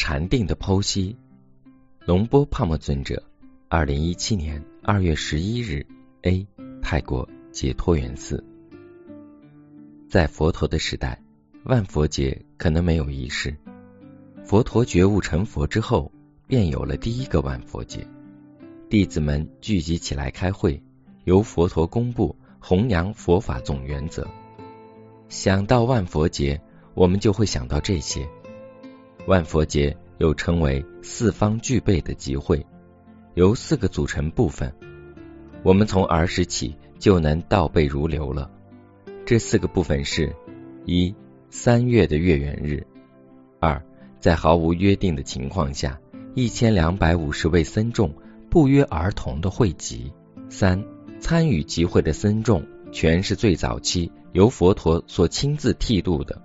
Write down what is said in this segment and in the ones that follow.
禅定的剖析。龙波帕默尊者2017年2月11日 A 泰国解脱园寺。在佛陀的时代，万佛节可能没有仪式，佛陀觉悟成佛之后，便有了第一个万佛节。弟子们聚集起来开会，由佛陀公布弘扬佛法总原则。想到万佛节，我们就会想到这些。万佛节又称为四方具备的集会，由4个组成部分，我们从儿时起就能倒背如流了。这4个部分是： 1. 3月的月圆日； 2. 在毫无约定的情况下，1250位僧众不约而同的汇集； 3. 参与集会的僧众全是最早期由佛陀所亲自剃度的；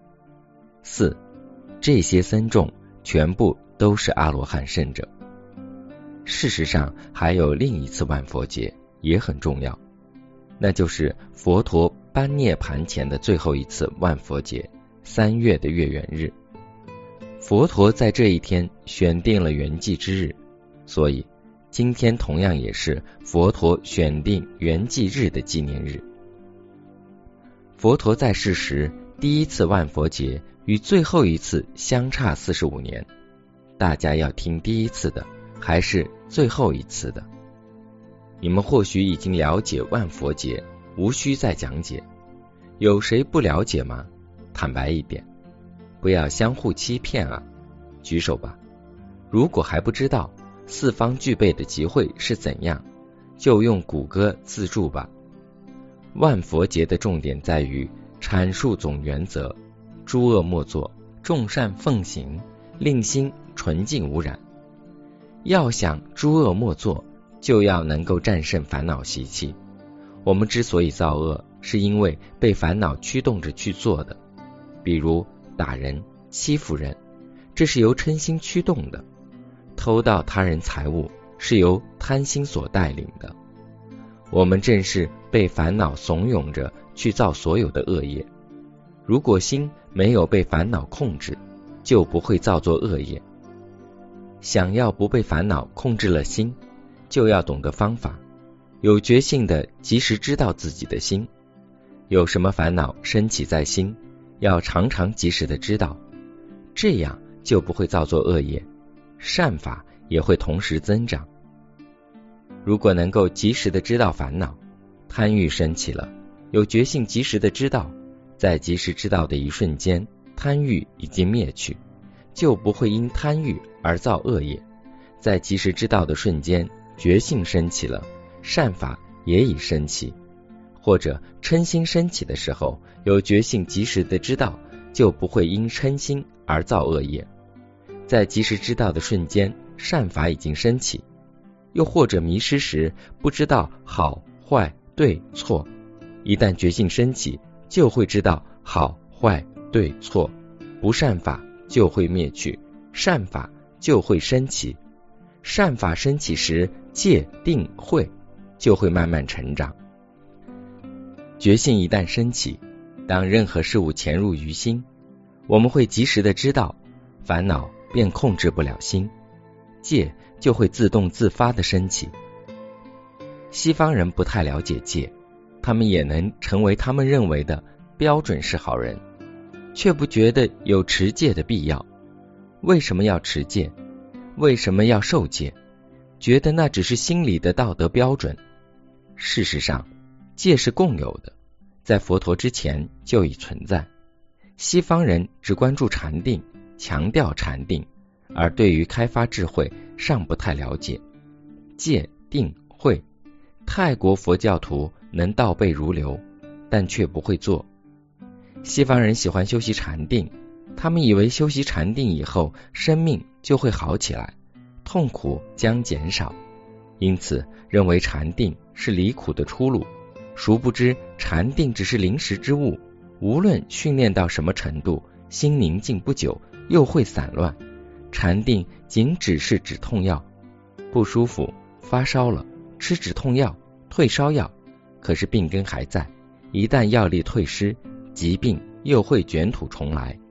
4. 这些僧众全部都是阿罗汉圣者。事实上还有另一次万佛节也很重要，那就是佛陀般涅盘前的最后一次万佛节，3月的月圆日。佛陀在这一天选定了圆寂之日，所以今天同样也是佛陀选定圆寂日的纪念日。佛陀在世时，第一次万佛节与最后一次相差45年，大家要听第一次的还是最后一次的？你们或许已经了解万佛节，无需再讲解。有谁不了解吗？坦白一点，不要相互欺骗啊！举手吧。如果还不知道四方具备的集会是怎样，就用谷歌自助吧。万佛节的重点在于阐述总原则：诸恶莫作，众善奉行，令心纯净无染。要想诸恶莫作，就要能够战胜烦恼习气。我们之所以造恶，是因为被烦恼驱动着去做的。比如打人、欺负人，这是由嗔心驱动的；偷盗他人财物，是由贪心所带领的。我们正是被烦恼怂恿着去造所有的恶业。如果心没有被烦恼控制，就不会造作恶业。想要不被烦恼控制了心，就要懂得方法，有觉性的及时知道自己的心，有什么烦恼升起在心，要常常及时的知道，这样就不会造作恶业，善法也会同时增长。如果能够及时的知道烦恼，贪欲升起了，有觉性及时的知道，在及时知道的一瞬间，贪欲已经灭去，就不会因贪欲而造恶业。在及时知道的瞬间，觉性升起了，善法也已升起。或者嗔心升起的时候，有觉性及时的知道，就不会因嗔心而造恶业。在及时知道的瞬间，善法已经升起。又或者迷失时不知道好坏对错，一旦觉性升起，就会知道好坏对错，不善法就会灭去，善法就会升起。善法升起时，戒定慧就会慢慢成长。觉性一旦升起，当任何事物潜入于心，我们会及时的知道，烦恼便控制不了心，戒就会自动自发的升起。西方人不太了解戒，他们也能成为他们认为的标准式好人，却不觉得有持戒的必要。为什么要持戒？为什么要受戒？觉得那只是心里的道德标准。事实上，戒是共有的，在佛陀之前就已存在。西方人只关注禅定，强调禅定，而对于开发智慧尚不太了解。戒定慧，泰国佛教徒能倒背如流，但却不会做。西方人喜欢修习禅定，他们以为修习禅定以后，生命就会好起来，痛苦将减少，因此认为禅定是离苦的出路。殊不知禅定只是临时之物，无论训练到什么程度，心宁静不久又会散乱。禅定仅只是止痛药，不舒服发烧了，吃止痛药退烧药，可是病根还在，一旦药力退失，疾病又会卷土重来。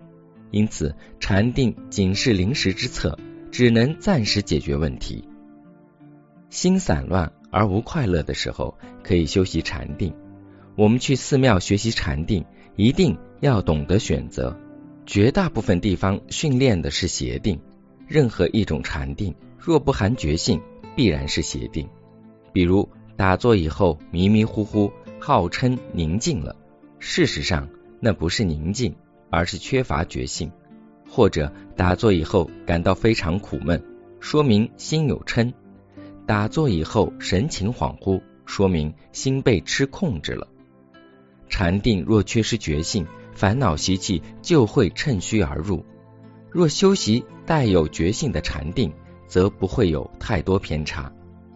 因此禅定仅是临时之策，只能暂时解决问题。心散乱而无快乐的时候，可以修习禅定。我们去寺庙学习禅定，一定要懂得选择。绝大部分地方训练的是邪定，任何一种禅定若不含觉性，必然是邪定。比如打坐以后迷迷糊糊，号称宁静了，事实上那不是宁静，而是缺乏觉性。或者打坐以后感到非常苦闷，说明心有嗔。打坐以后神情恍惚，说明心被痴控制了。禅定若缺失觉性，烦恼习气就会趁虚而入。若修习带有觉性的禅定，则不会有太多偏差。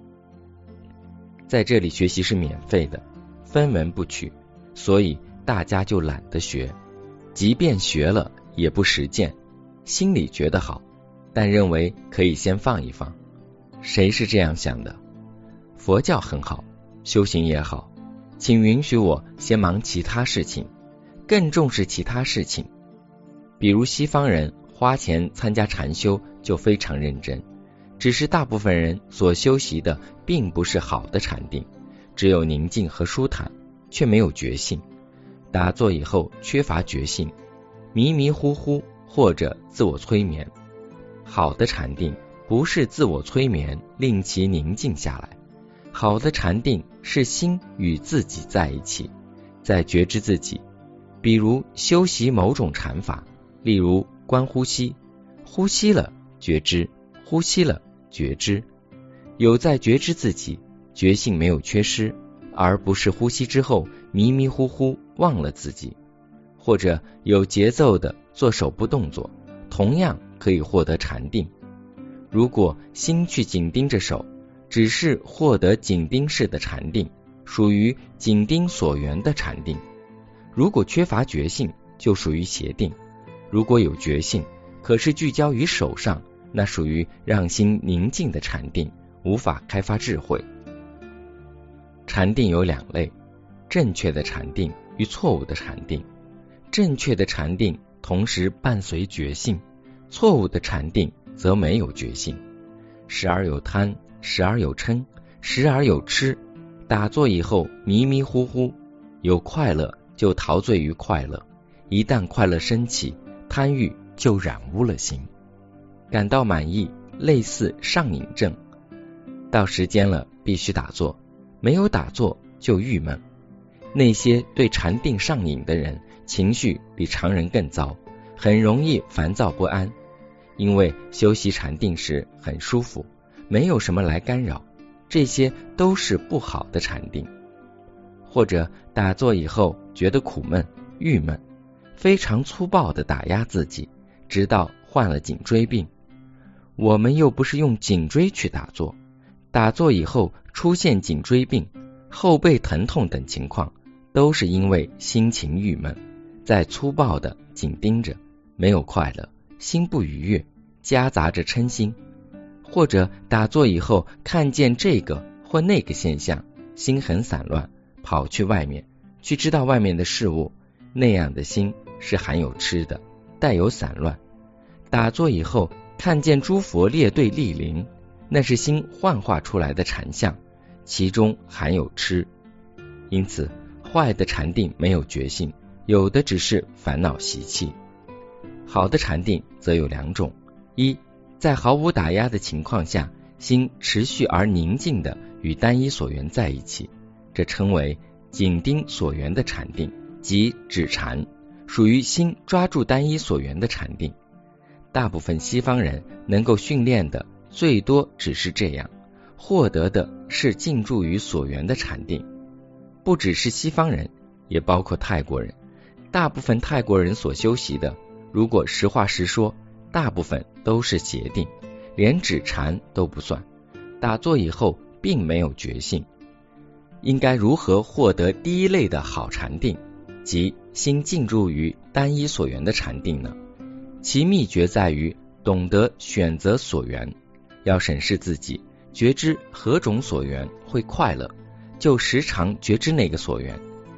在这里学习是免费的，分文不取，所以大家就懒得学，即便学了也不实践，心里觉得好，但认为可以先放一放。谁是这样想的？佛教很好，修行也好，请允许我先忙其他事情，更重视其他事情。比如西方人花钱参加禅修就非常认真，只是大部分人所修习的并不是好的禅定，只有宁静和舒坦，却没有觉性。打坐以后缺乏觉性，迷迷糊糊或者自我催眠。好的禅定不是自我催眠令其宁静下来，好的禅定是心与自己在一起，在觉知自己。比如修习某种禅法，例如观呼吸，呼吸了觉知，呼吸了觉知，有在觉知自己，觉性没有缺失，而不是呼吸之后迷迷糊糊忘了自己。或者有节奏的做手部动作，同样可以获得禅定。如果心去紧盯着手，只是获得紧盯式的禅定，属于紧盯所缘的禅定。如果缺乏觉性，就属于邪定。如果有觉性，可是聚焦于手上，那属于让心宁静的禅定，无法开发智慧。禅定有两类，正确的禅定与错误的禅定。正确的禅定同时伴随觉性，错误的禅定则没有觉性，时而有贪，时而有嗔，时而有痴。打坐以后迷迷糊糊，有快乐就陶醉于快乐，一旦快乐升起，贪欲就染污了心，感到满意，类似上瘾症。到时间了必须打坐，没有打坐就郁闷。那些对禅定上瘾的人，情绪比常人更糟，很容易烦躁不安。因为修习禅定时很舒服，没有什么来干扰，这些都是不好的禅定。或者打坐以后觉得苦闷、郁闷，非常粗暴地打压自己，直到患了颈椎病。我们又不是用颈椎去打坐，打坐以后出现颈椎病、后背疼痛等情况，都是因为心情郁闷，在粗暴地紧盯着，没有快乐，心不愉悦，夹杂着嗔心。或者打坐以后看见这个或那个现象，心很散乱，跑去外面去知道外面的事物，那样的心是含有痴的，带有散乱。打坐以后看见诸佛列队莅临，那是心幻化出来的禅相，其中含有痴。因此坏的禅定没有觉性，有的只是烦恼习气。好的禅定则有两种，一，在毫无打压的情况下，心持续而宁静的与单一所缘在一起，这称为紧盯所缘的禅定，即止禅，属于心抓住单一所缘的禅定。大部分西方人能够训练的最多只是这样，获得的是进驻于所缘的禅定。不只是西方人，也包括泰国人。大部分泰国人所修习的，如果实话实说，大部分都是邪定，连止禅都不算。打坐以后并没有觉性。应该如何获得第一类的好禅定，即心进入于单一所缘的禅定呢？其秘诀在于懂得选择所缘，要审视自己，觉知何种所缘会快乐，就时常觉知那个所缘，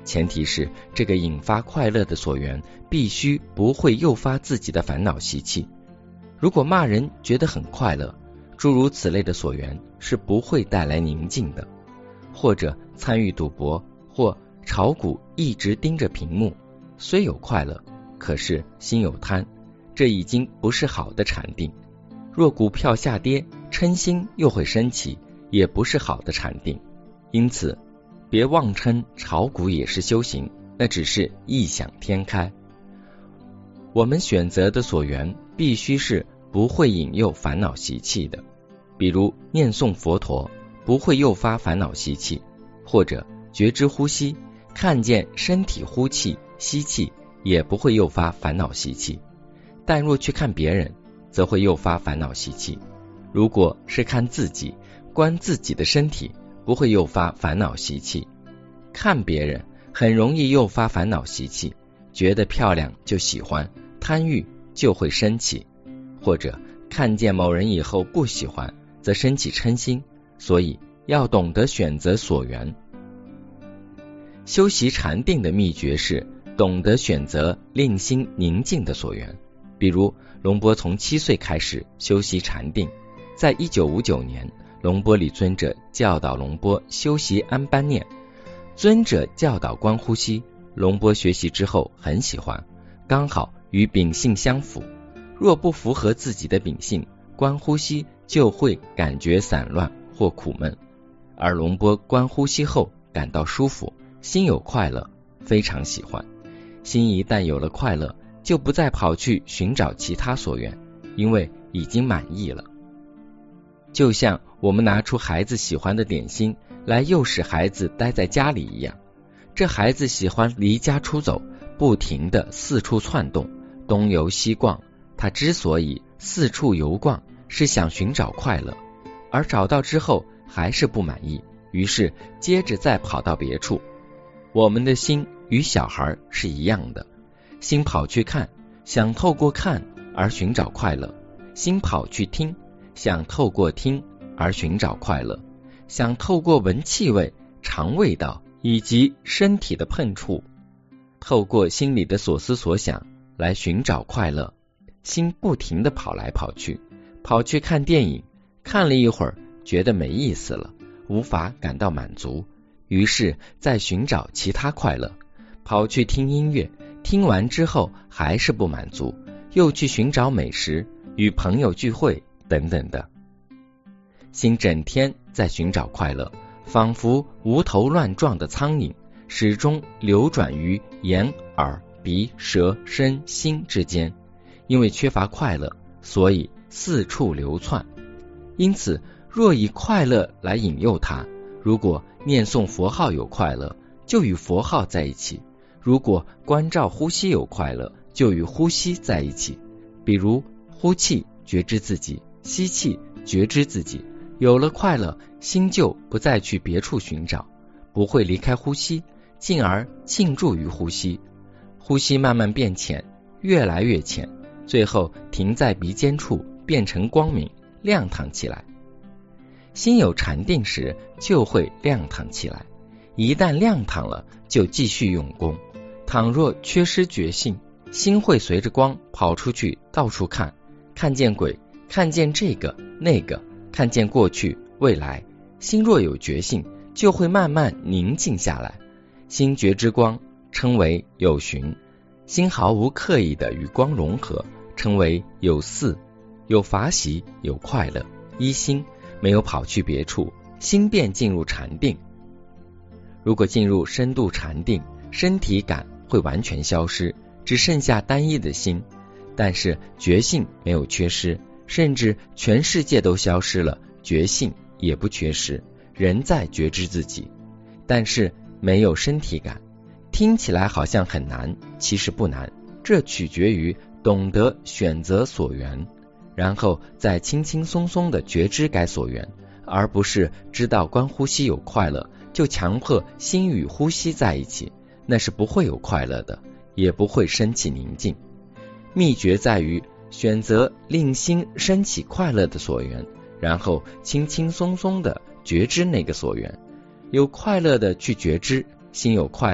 前提是这个引发快乐的所缘必须不会诱发自己的烦恼习气。如果骂人觉得很快乐，诸如此类的所缘是不会带来宁静的。或者参与赌博或炒股一直盯着屏幕，虽有快乐，可是心有贪，这已经不是好的禅定。若股票下跌，嗔心又会升起，也不是好的禅定。因此别妄称炒股也是修行，那只是异想天开。我们选择的所缘必须是不会引诱烦恼习气的，比如念诵佛陀不会诱发烦恼习气，或者觉知呼吸，看见身体呼气吸气也不会诱发烦恼习气。但若去看别人，则会诱发烦恼习气。如果是看自己，观自己的身体，不会诱发烦恼习气。看别人很容易诱发烦恼习气，觉得漂亮就喜欢，贪欲就会升起，或者看见某人以后不喜欢，则升起嗔心。所以要懂得选择所缘。修习禅定的秘诀是懂得选择令心宁静的所缘。比如龙波从7岁开始修习禅定，在1959年，龙波里尊者教导龙波修习安般念，尊者教导观呼吸，龙波学习之后很喜欢，刚好与秉性相符。若不符合自己的秉性，观呼吸就会感觉散乱或苦闷。而龙波观呼吸后感到舒服，心有快乐，非常喜欢。心一旦有了快乐，就不再跑去寻找其他所缘，因为已经满意了。就像我们拿出孩子喜欢的点心来诱使孩子待在家里一样，这孩子喜欢离家出走，不停地四处窜动，东游西逛。他之所以四处游逛，是想寻找快乐，而找到之后还是不满意，于是接着再跑到别处。我们的心与小孩是一样的，心跑去看，想透过看而寻找快乐；心跑去听，想透过听而寻找快乐；想透过闻气味、尝味道以及身体的碰触，透过心里的所思所想来寻找快乐。心不停地跑来跑去，跑去看电影，看了一会儿觉得没意思了，无法感到满足，于是再寻找其他快乐。跑去听音乐，听完之后还是不满足，又去寻找美食、与朋友聚会等等的。心整天在寻找快乐，仿佛无头乱撞的苍蝇，始终流转于眼、耳、鼻、舌、身、心之间。因为缺乏快乐，所以四处流窜。因此若以快乐来引诱他，如果念诵佛号有快乐，就与佛号在一起；如果关照呼吸有快乐，就与呼吸在一起。比如呼气觉知自己，吸气觉知自己，有了快乐，心就不再去别处寻找，不会离开呼吸，进而静住于呼吸。呼吸慢慢变浅，越来越浅，最后停在鼻尖处，变成光明，亮堂起来。心有禅定时就会亮堂起来，一旦亮堂了，就继续用功。倘若缺失觉性，心会随着光跑出去，到处看，看见鬼，看见这个那个，看见过去未来。心若有觉性，就会慢慢宁静下来。心觉之光称为有寻，心毫无刻意的与光融合，称为有似，有法喜，有快乐。一心没有跑去别处，心便进入禅定。如果进入深度禅定，身体感会完全消失，只剩下单一的心，但是觉性没有缺失，甚至全世界都消失了，觉性也不缺失，仍在觉知自己，但是没有身体感。听起来好像很难，其实不难，这取决于懂得选择所缘，然后再轻轻松松的觉知该所缘，而不是知道观呼吸有快乐，就强迫心与呼吸在一起，那是不会有快乐的，也不会升起宁静。秘诀在于选择令心升起快乐的所缘，然后轻轻松松的觉知那个所缘，有快乐的去觉知，心有快乐，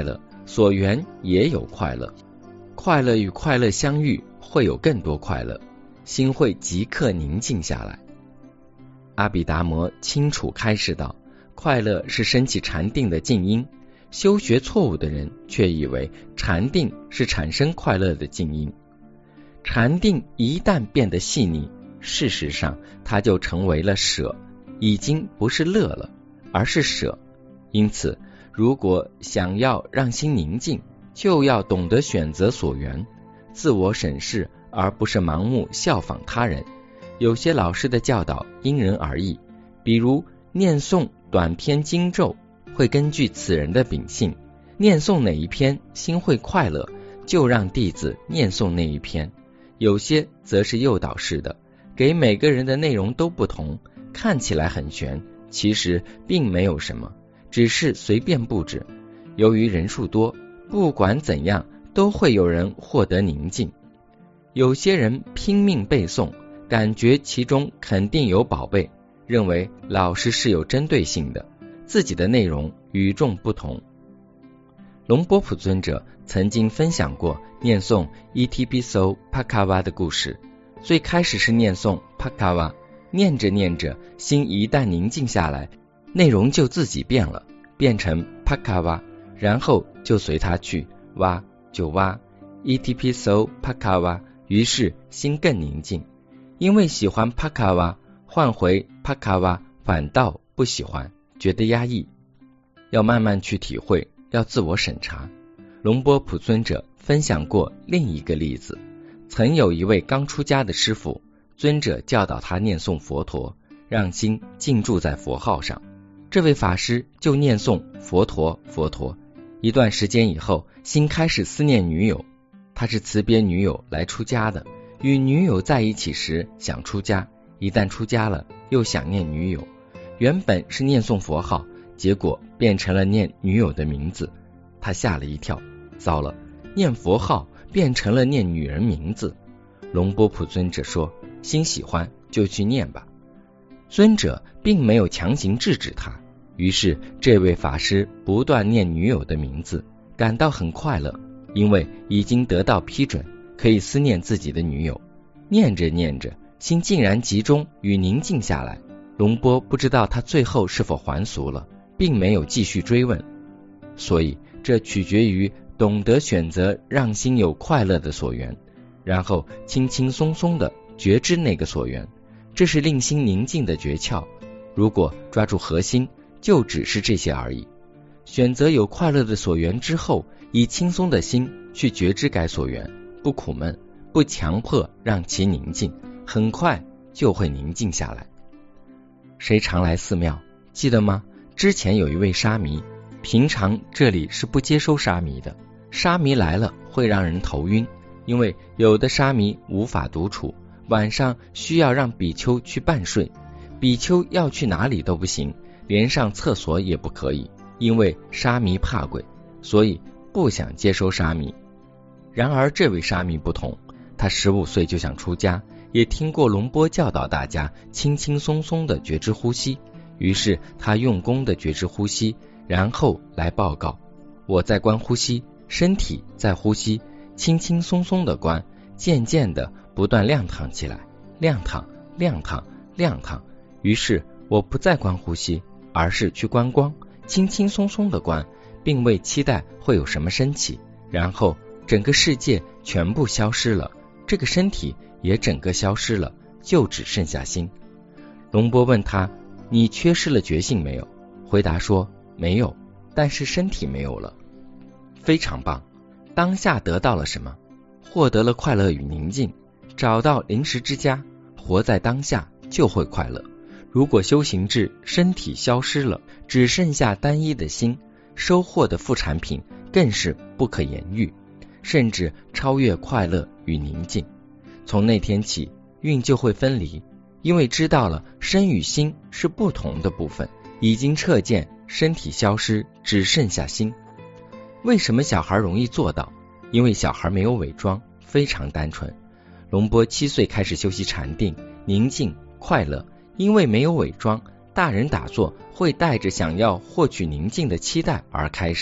所缘也有快乐。快乐与快乐相遇，会有更多快乐，心会即刻宁静下来。阿毗达摩清楚开示道，快乐是升起禅定的静因，修学错误的人却以为禅定是产生快乐的静因。禅定一旦变得细腻，事实上它就成为了舍，已经不是乐了，而是舍。因此如果想要让心宁静，就要懂得选择所缘，自我审视，而不是盲目效仿他人。有些老师的教导因人而异，比如念诵短篇经咒，会根据此人的秉性，念诵哪一篇心会快乐，就让弟子念诵那一篇。有些则是诱导式的，给每个人的内容都不同，看起来很玄，其实并没有什么，只是随便布置。由于人数多，不管怎样都会有人获得宁静。有些人拼命背诵，感觉其中肯定有宝贝，认为老师是有针对性的，自己的内容与众不同。龙波普尊者曾经分享过念诵 Itipiso Bhagava 的故事。最开始是念诵 Bhagava， 念着念着，心一旦宁静下来，内容就自己变了，变成 Bhagava， 然后就随他去，挖就挖 Itipiso Bhagava， 于是心更宁静。因为喜欢 Bhagava， 换回 Bhagava反倒不喜欢，觉得压抑。要慢慢去体会，要自我审查。龙波普尊者分享过另一个例子，曾有一位刚出家的师父，尊者教导他念诵佛陀，让心静住在佛号上。这位法师就念诵佛陀佛陀，一段时间以后，心开始思念女友。他是辞别女友来出家的，与女友在一起时想出家，一旦出家了又想念女友。原本是念诵佛号，结果变成了念女友的名字。他吓了一跳，糟了，念佛号变成了念女人名字。龙波普尊者说，心喜欢就去念吧。尊者并没有强行制止他，于是这位法师不断念女友的名字，感到很快乐，因为已经得到批准，可以思念自己的女友。念着念着，心竟然集中与宁静下来。龙波不知道他最后是否还俗了，并没有继续追问。所以这取决于懂得选择让心有快乐的所缘，然后轻轻松松地觉知那个所缘，这是令心宁静的诀窍。如果抓住核心，就只是这些而已。选择有快乐的所缘之后，以轻松的心去觉知该所缘，不苦闷，不强迫让其宁静，很快就会宁静下来。谁常来寺庙记得吗？之前有一位沙弥，平常这里是不接收沙弥的，沙弥来了会让人头晕，因为有的沙弥无法独处，晚上需要让比丘去伴睡，比丘要去哪里都不行，连上厕所也不可以，因为沙弥怕鬼，所以不想接收沙弥。然而这位沙弥不同，他15岁就想出家，也听过龙波教导大家轻轻松松的觉知呼吸，于是他用功的觉知呼吸，然后来报告，我在观呼吸，身体在呼吸，轻轻松松的观，渐渐的不断亮堂起来，亮堂亮堂亮堂。于是我不再观呼吸，而是去观光，轻轻松松的观，并未期待会有什么升起，然后整个世界全部消失了，这个身体也整个消失了，就只剩下心。龙波问他，你缺失了觉性没有？回答说没有，但是身体没有了。非常棒，当下得到了什么？获得了快乐与宁静，找到临时之家，活在当下就会快乐。如果修行至身体消失了，只剩下单一的心，收获的副产品更是不可言喻，甚至超越快乐与宁静。从那天起，运就会分离，因为知道了身与心是不同的部分，已经彻见身体消失，只剩下心。为什么小孩容易做到？因为小孩没有伪装，非常单纯。龙波7岁开始修习禅定，宁静快乐，因为没有伪装，大人打坐会带着想要获取宁静的期待而开始，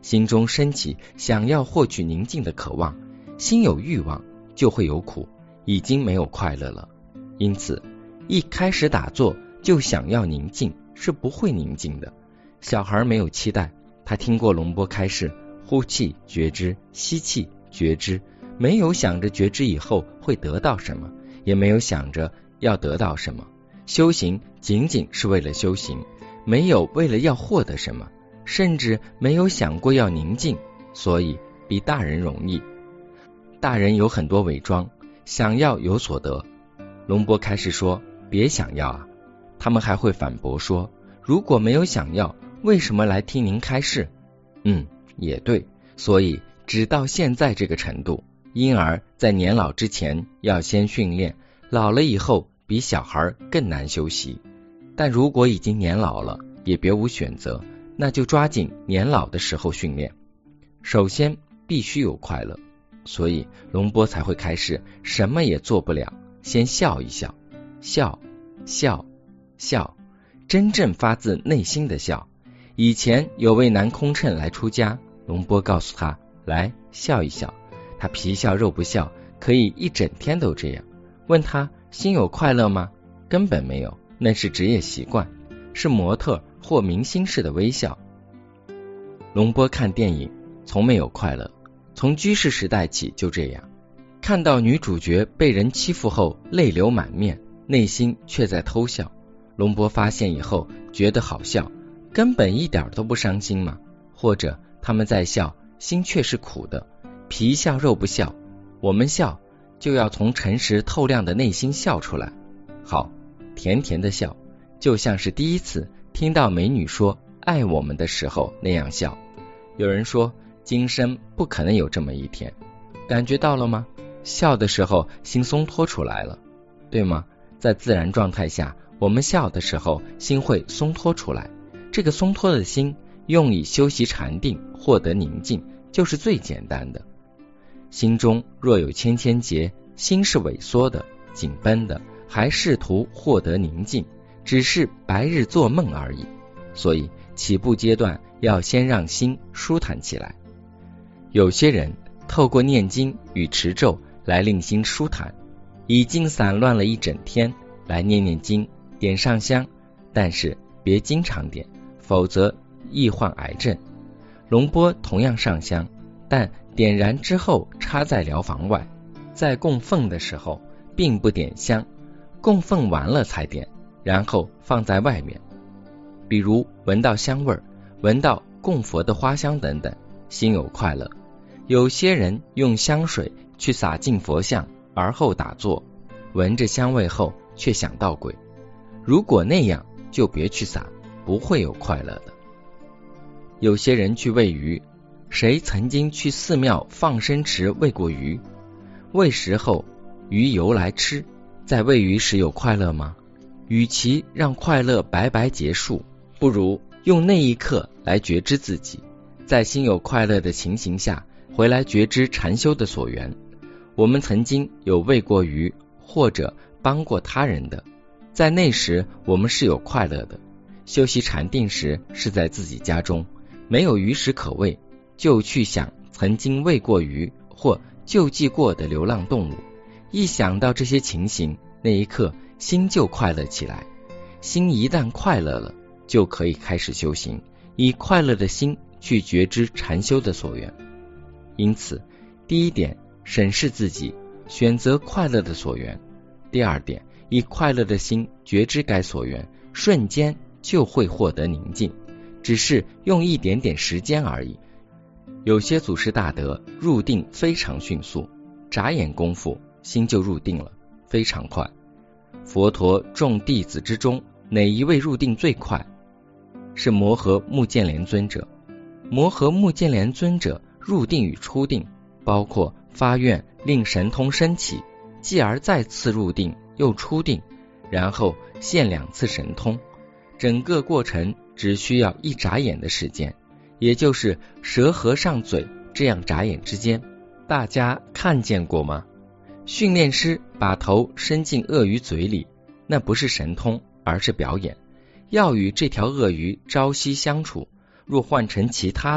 心中升起想要获取宁静的渴望，心有欲望就会有苦，已经没有快乐了。因此一开始打坐就想要宁静是不会宁静的。小孩没有期待，他听过龙波开示，呼气觉知，吸气觉知，没有想着觉知以后会得到什么，也没有想着要得到什么。修行仅仅是为了修行，没有为了要获得什么，甚至没有想过要宁静，所以比大人容易。大人有很多伪装，想要有所得。龙波开始说，别想要啊。他们还会反驳说，如果没有想要，为什么来听您开示？也对，所以只到现在这个程度，因而在年老之前要先训练，老了以后比小孩更难修习。但如果已经年老了，也别无选择，那就抓紧年老的时候训练。首先必须有快乐，所以龙波才会开始什么也做不了，先笑一笑，笑笑笑，真正发自内心的笑。以前有位男空乘来出家，龙波告诉他，来笑一笑。他皮笑肉不笑，可以一整天都这样。问他心有快乐吗？根本没有，那是职业习惯，是模特或明星式的微笑。龙波看电影从没有快乐，从居士时代起就这样。看到女主角被人欺负后泪流满面，内心却在偷笑。龙波发现以后觉得好笑，根本一点都不伤心嘛。或者他们在笑，心却是苦的，皮笑肉不笑。我们笑就要从诚实透亮的内心笑出来，好甜甜的笑，就像是第一次听到美女说爱我们的时候那样笑。有人说今生不可能有这么一天，感觉到了吗？笑的时候心松脱出来了，对吗？在自然状态下，我们笑的时候心会松脱出来，这个松脱的心用以修习禅定，获得宁静，就是最简单的。心中若有千千结，心是萎缩的紧绷的，还试图获得宁静，只是白日做梦而已。所以起步阶段要先让心舒坦起来。有些人透过念经与持咒来令心舒坦，已经散乱了一整天，来念念经，点上香，但是别经常点，否则易患癌症。龙波同样上香，但点燃之后插在疗房外，在供奉的时候并不点香，供奉完了才点，然后放在外面。比如闻到香味，闻到供佛的花香等等，心有快乐。有些人用香水去洒进佛像，而后打坐，闻着香味后却想到鬼。如果那样就别去洒，不会有快乐的。有些人去喂鱼，谁曾经去寺庙放生池喂过鱼？喂食后鱼游来吃，在喂鱼时有快乐吗？与其让快乐白白结束，不如用那一刻来觉知自己，在心有快乐的情形下回来觉知禅修的所缘。我们曾经有喂过鱼或者帮过他人的，在那时我们是有快乐的。修习禅定时是在自己家中，没有鱼食可喂，就去想曾经喂过鱼或救济过的流浪动物。一想到这些情形，那一刻心就快乐起来。心一旦快乐了，就可以开始修行，以快乐的心去觉知禅修的所缘。因此，第一点，审视自己，选择快乐的所缘；第二点，以快乐的心觉知该所缘，瞬间就会获得宁静，只是用一点点时间而已。有些祖师大德入定非常迅速，眨眼功夫心就入定了，非常快。佛陀众弟子之中，哪一位入定最快？是摩诃目犍连尊者。摩诃目犍连尊者入定与出定，包括发愿令神通升起，继而再次入定又出定，然后现2次神通，整个过程只需要一眨眼的时间，也就是蛇合上嘴这样眨眼之间。大家看见过吗？训练师把头伸进鳄鱼嘴里，那不是神通，而是表演。要与这条鳄鱼朝夕相处，若换成其他的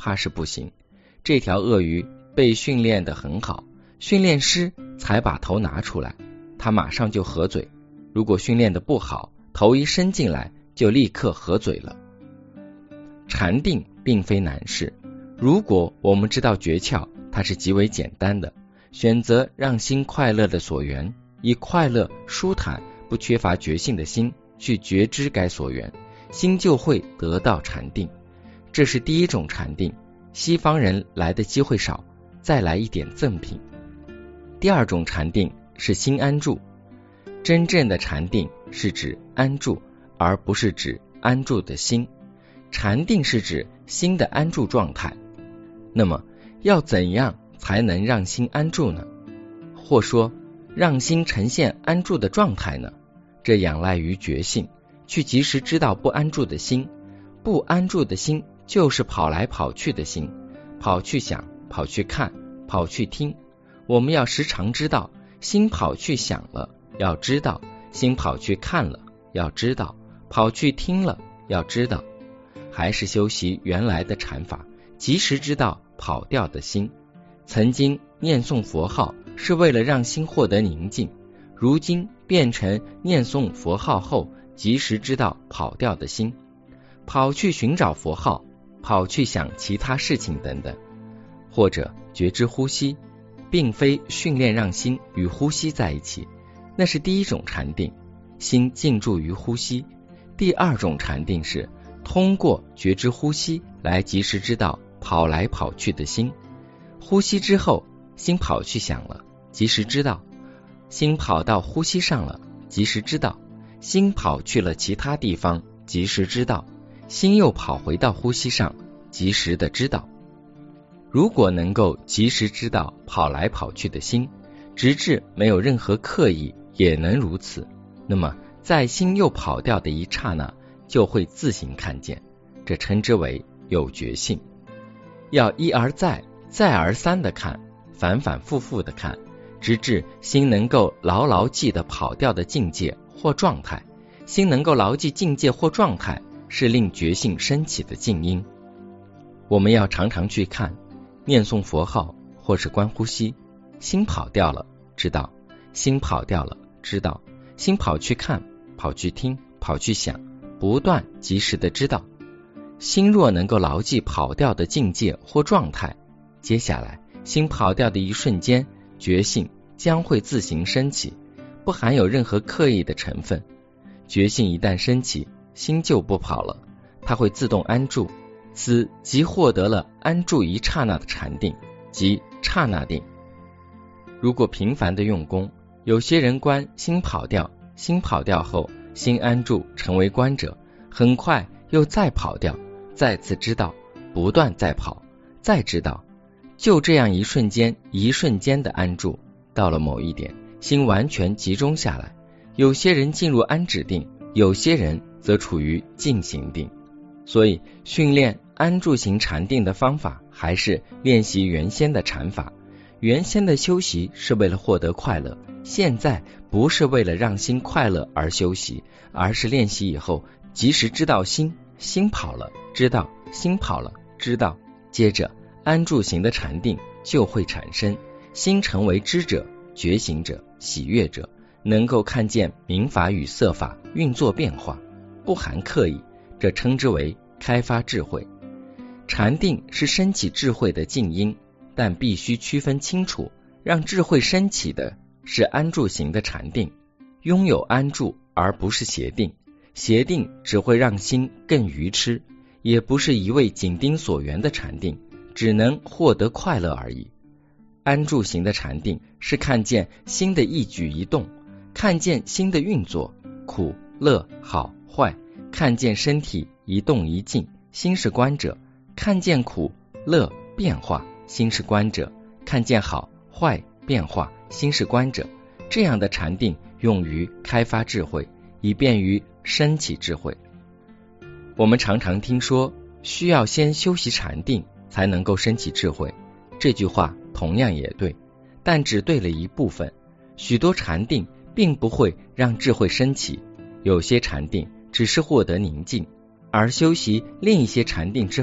怕是不行。这条鳄鱼被训练得很好，训练师才把头拿出来，它马上就合嘴。如果训练得不好，头一伸进来就立刻合嘴了。禅定并非难事，如果我们知道诀窍，它是极为简单的。选择让心快乐的所缘，以快乐、舒坦、不缺乏觉性的心去觉知该所缘，心就会得到禅定。这是第一种禅定，西方人来的机会少，再来一点赠品。第二种禅定是心安住。真正的禅定是指安住，而不是指安住的心。禅定是指心的安住状态。那么要怎样才能让心安住呢？或说让心呈现安住的状态呢？这仰赖于觉性，去及时知道不安住的心。不安住的心就是跑来跑去的心，跑去想，跑去看，跑去听。我们要时常知道，心跑去想了，要知道；心跑去看了，要知道；跑去听了，要知道。还是修习原来的禅法，及时知道跑掉的心。曾经念诵佛号是为了让心获得宁静，如今变成念诵佛号后及时知道跑掉的心，跑去寻找佛号，跑去想其他事情等等。或者觉知呼吸，并非训练让心与呼吸在一起，那是第一种禅定，心静住于呼吸。第二种禅定是通过觉知呼吸来及时知道跑来跑去的心。呼吸之后，心跑去想了，及时知道；心跑到呼吸上了，及时知道；心跑去了其他地方，及时知道；心又跑回到呼吸上，及时的知道。如果能够及时知道跑来跑去的心，直至没有任何刻意也能如此，那么在心又跑掉的一刹那，就会自行看见，这称之为有觉性。要一而再，再而三的看，反反复复的看，直至心能够牢牢记得跑掉的境界或状态。心能够牢记境界或状态，是令觉性升起的静因。我们要常常去看，念诵佛号或是观呼吸，心跑掉了，知道；心跑掉了，知道；心跑去看，跑去听，跑去想，不断及时的知道。心若能够牢记跑掉的境界或状态，接下来心跑掉的一瞬间，觉性将会自行升起，不含有任何刻意的成分。觉性一旦升起，心就不跑了，它会自动安住，此即获得了安住一刹那的禅定，即刹那定。如果频繁的用功，有些人观心跑掉，心跑掉后心安住成为观者，很快又再跑掉，再次知道，不断再跑，再知道，就这样一瞬间一瞬间的安住，到了某一点，心完全集中下来。有些人进入安止定，有些人则处于静行定。所以训练安住型禅定的方法，还是练习原先的禅法。原先的修习是为了获得快乐，现在不是为了让心快乐而修习，而是练习以后及时知道心跑了，知道；心跑了，知道。接着安住型的禅定就会产生，心成为知者、觉醒者、喜悦者，能够看见明法与色法运作变化，不含刻意，这称之为开发智慧。禅定是升起智慧的静因，但必须区分清楚，让智慧升起的是安住型的禅定，拥有安住而不是邪定。邪定只会让心更愚痴，也不是一味紧盯所缘的禅定，只能获得快乐而已。安住型的禅定是看见心的一举一动，看见心的运作，苦乐好坏，看见身体一动一静，心是观者；看见苦乐变化，心是观者；看见好坏变化，心是观者。这样的禅定用于开发智慧，以便于升起智慧。我们常常听说需要先修习禅定才能够升起智慧，这句话同样也对，但只对了一部分。许多禅定并不会让智慧升起，有些禅定只是获得宁静，而修习另一些禅定之后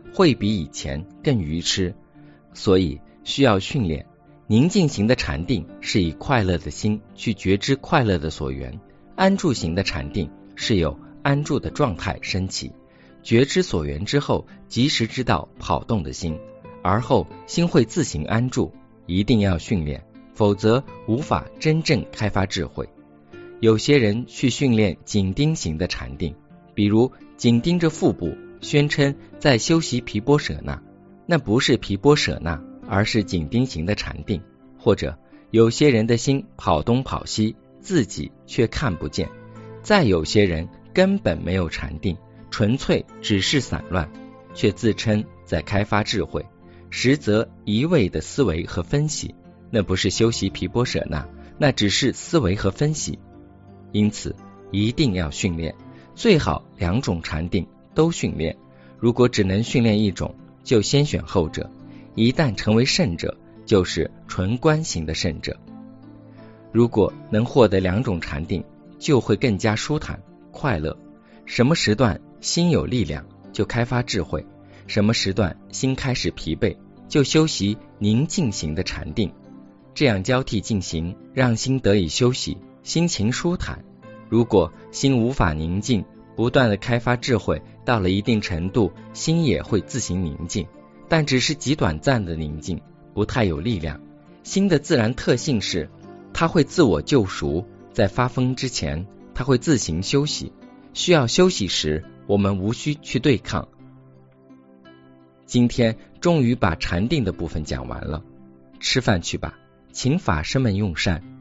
会比以前更愚痴，所以需要训练。宁静型的禅定是以快乐的心去觉知快乐的所缘，安住型的禅定是有安住的状态升起，觉知所缘之后，及时知道跑动的心，而后心会自行安住。一定要训练，否则无法真正开发智慧。有些人去训练紧盯型的禅定，比如紧盯着腹部，宣称在修习毗波舍那，那不是毗波舍那，而是紧盯型的禅定。或者有些人的心跑东跑西，自己却看不见。再有些人根本没有禅定，纯粹只是散乱，却自称在开发智慧，实则一味的思维和分析，那不是修习毗波舍那，那只是思维和分析。因此一定要训练，最好两种禅定都训练，如果只能训练一种，就先选后者。一旦成为圣者，就是纯观型的圣者。如果能获得两种禅定，就会更加舒坦快乐。什么时段心有力量，就开发智慧；什么时段心开始疲惫，就修习宁静型的禅定。这样交替进行，让心得以休息，心情舒坦。如果心无法宁静，不断的开发智慧，到了一定程度，心也会自行宁静，但只是极短暂的宁静，不太有力量。心的自然特性是，它会自我救赎，在发疯之前，它会自行休息。需要休息时，我们无需去对抗。今天终于把禅定的部分讲完了，吃饭去吧，请法师们用膳。